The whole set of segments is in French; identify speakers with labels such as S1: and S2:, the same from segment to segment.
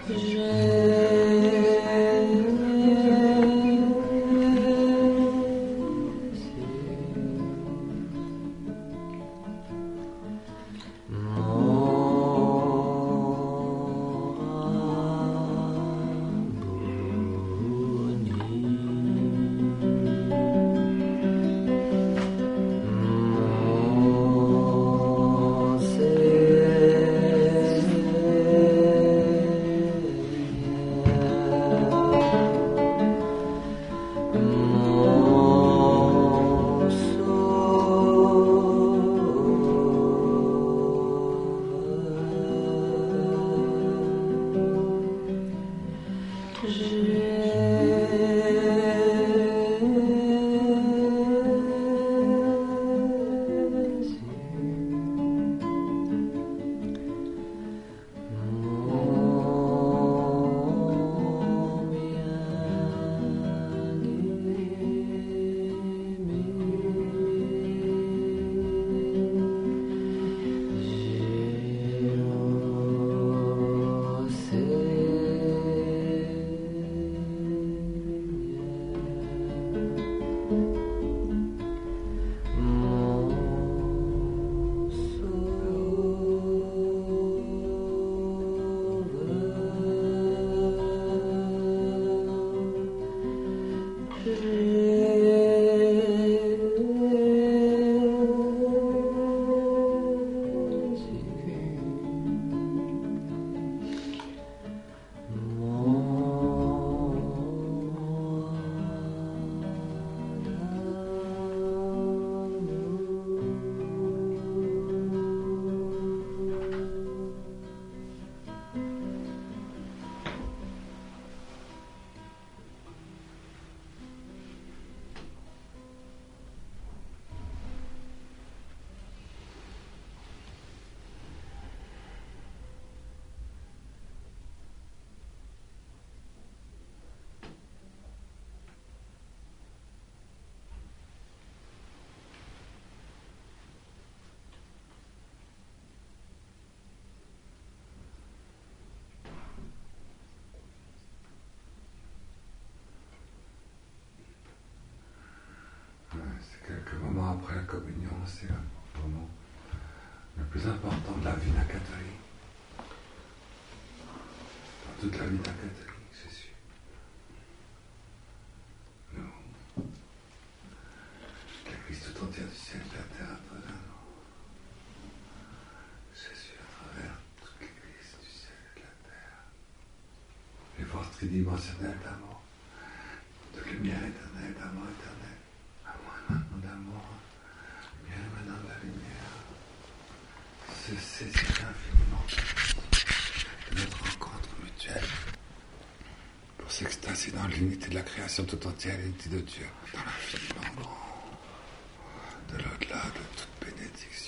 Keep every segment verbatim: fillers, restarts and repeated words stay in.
S1: Quelques moments après la communion, c'est le moment le plus important de la vie d'un catholique. Dans toute la vie d'un catholique, c'est sûr. Nous, l'Église tout entière du ciel et de la terre à travers nous. Jésus à travers toute l'Église du ciel et de la terre. Les forces tridimensionnelles d'amour, de lumière éternelle, d'amour éternel. Maintenant d'amour, bien maintenant de la lumière, se saisir infiniment de notre rencontre mutuelle pour s'extasier dans l'unité de la création tout entière, l'unité de Dieu, dans l'infiniment grand, de l'au-delà de toute bénédiction.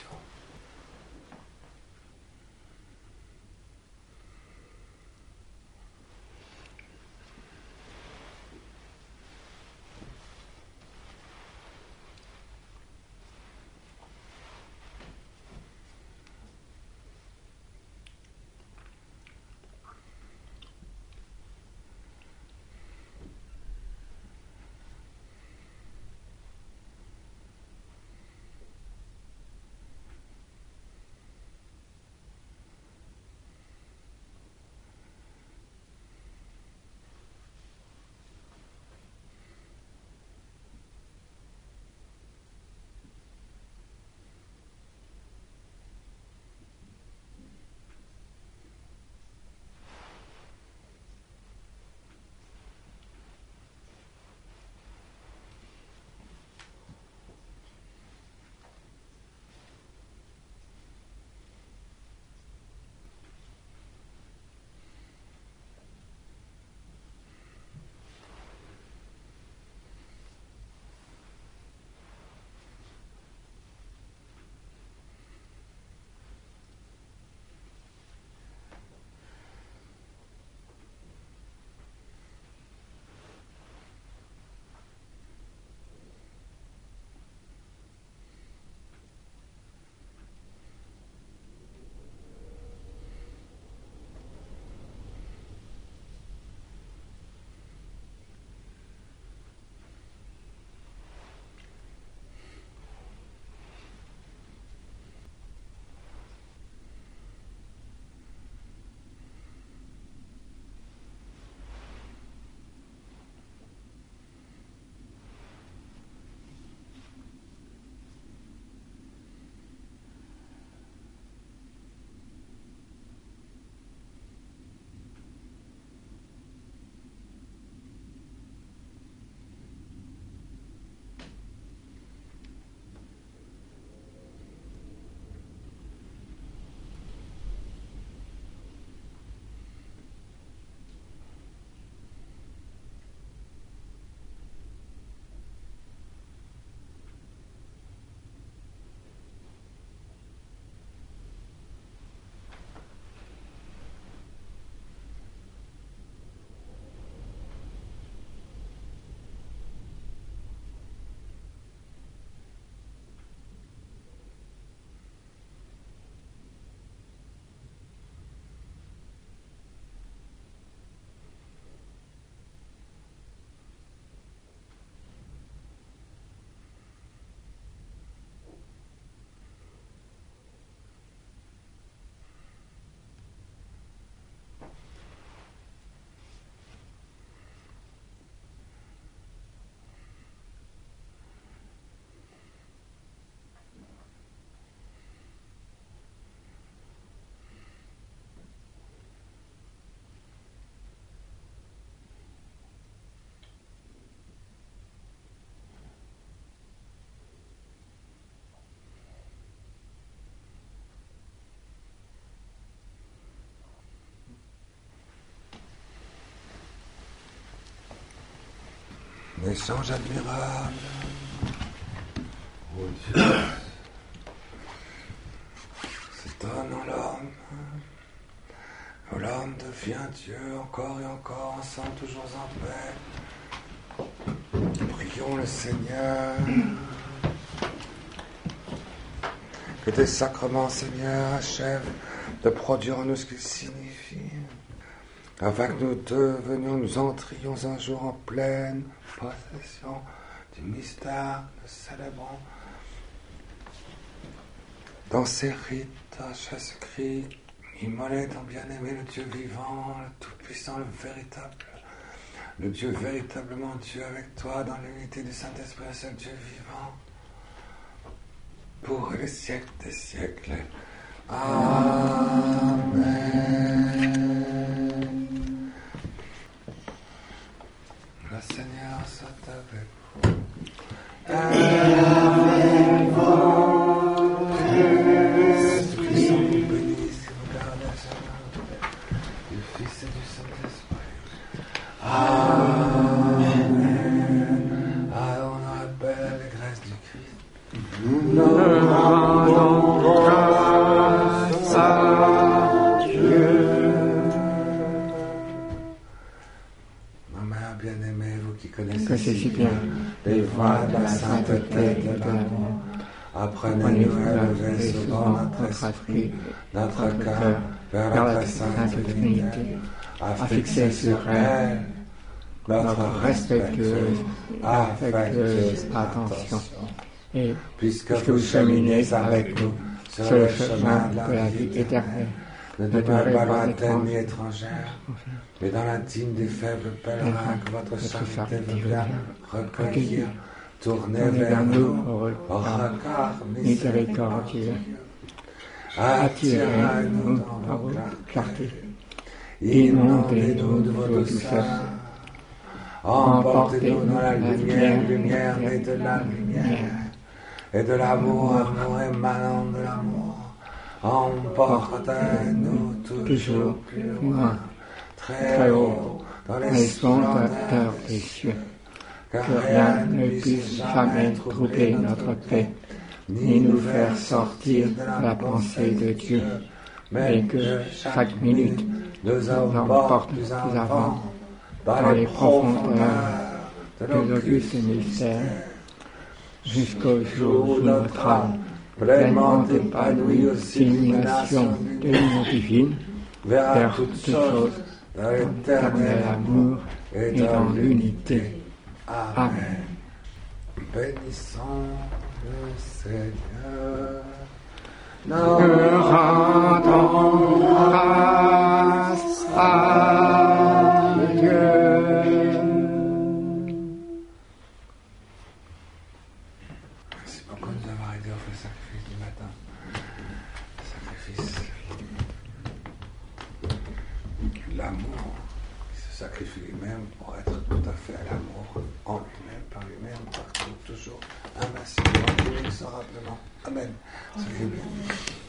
S1: Un échange admirable. Oh Dieu. S'étonne en l'homme. L'homme devient Dieu encore et encore, ensemble, toujours en paix. Prions le Seigneur. Que tes sacrements, Seigneur, achèvent de produire en nous ce qu'ils signifient, afin que nous devenions, nous entrions un jour en pleine possession du mystère que nous célébrons dans ces rites à Jésus-Christ, immolé ton bien-aimé, le Dieu vivant, le Tout-Puissant, le véritable, le Dieu véritablement Dieu avec toi, dans l'unité du Saint-Esprit, le seul Dieu vivant, pour les siècles des siècles. Amen. Le Seigneur soit avec vous. Avec votre esprit. Vous bénisse et vous garde à jamais du Fils et du Saint-Esprit. Amen. Alors on appelle les grâces du Christ. Nous rendons grâce à Dieu. Ma mère bien-aimée, vous qui connaissez si bien les voies de la sainteté et de l'amour, apprenez-nous à lever souvent notre esprit, notre cœur vers la très sainte Trinité, à fixer sur elle notre respectueuse, affectueuse attention. Et puisque vous cheminez avec nous sur le chemin de la vie éternelle, ne demeurez pas lointaine ni étrangère, mais dans l'intime des faibles pèlerins que votre charité veut bien recueillir, tournez vers nous au regard miséricordieux. Attirez-nous dans vos clartés, inondez-nous de vos douceurs, emportez-nous dans la lumière, lumière et de la lumière, et de l'amour, amour émanant de l'amour. Emportez-nous toujours plus loin, très haut, dans les splendeurs des cieux, que rien ne puisse jamais troubler notre paix, ni nous faire sortir de la pensée de Dieu, mais que chaque minute nous emporte plus avant dans les profondeurs de l'auguste mystère, jusqu'au jour où notre âme, pleinement épanouie aux illuminations de l'union divine, vers toutes choses, dans l'éternel amour et dans l'unité. Amen. Bénissons le Seigneur. Nous rendons grâce à Dieu. Merci beaucoup de nous avoir aidés à faire le sacrifice du matin. Le sacrifice. L'amour qui se sacrifie lui-même pour être tout à fait à l'amour, en lui-même, par lui-même, partout, toujours, invinciblement, inexorablement. Amen. Soyez bien.